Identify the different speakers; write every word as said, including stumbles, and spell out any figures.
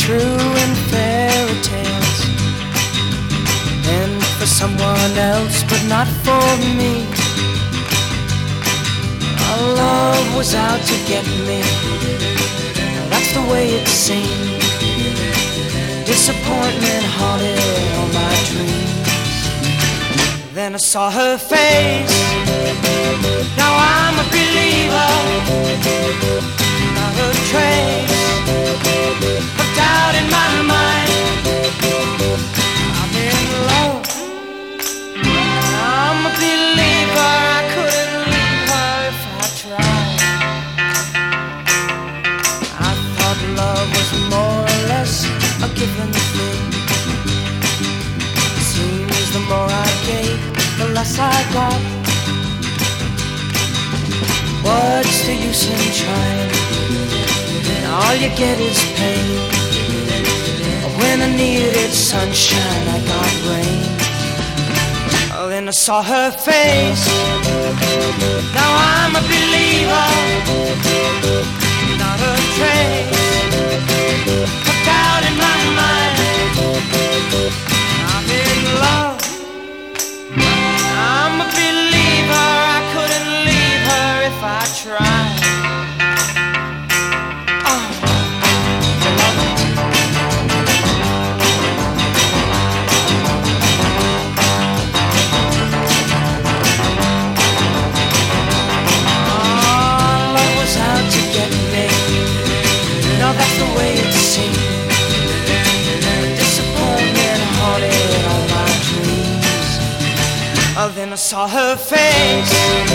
Speaker 1: true in fairy tales, and for someone else, but not for me. Our love was out to get me, that's the way it seemed. Disappointment haunted all my dreams. Then I saw her face, now I'm a believer. Not a trace of doubt in my mind. I'm in love, I'm a believer. I couldn't leave her if I tried. I thought love was more or less a given thing. Seems the more I gave, the less I got. What's the use in trying? All you get is pain. When I needed sunshine, I got rain. Oh, then I saw her face, now I'm a believer. Not a trace of doubt in my mind. I'm in love, I'm a believer. I couldn't leave her if I tried. That's the way it seemed. Disappointment haunted all my dreams. Oh, then I saw her face.